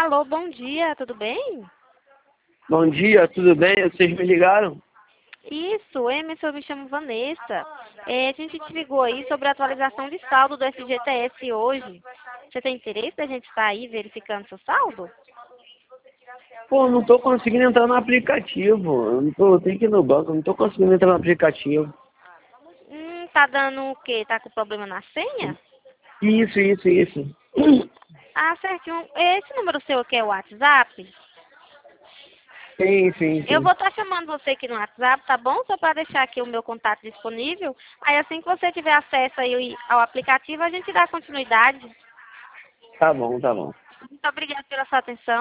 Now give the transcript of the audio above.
Alô, bom dia, tudo bem? Bom dia, tudo bem? Vocês me ligaram? Isso, Emerson, eu me chamo Vanessa. A gente te ligou aí sobre a atualização de saldo do FGTS hoje. Você tem interesse da gente estar aí verificando seu saldo? Pô, não tô conseguindo entrar no aplicativo. Eu tenho que ir no banco, não tô conseguindo entrar no aplicativo. Tá dando o quê? Tá com problema na senha? Isso. Ah, certinho. Esse número seu aqui é o WhatsApp? Eu Sim. vou estar chamando você aqui no WhatsApp, tá bom? Só para deixar aqui o meu contato disponível. Aí assim que você tiver acesso aí ao aplicativo, a gente dá continuidade. Tá bom. Muito obrigada pela sua atenção.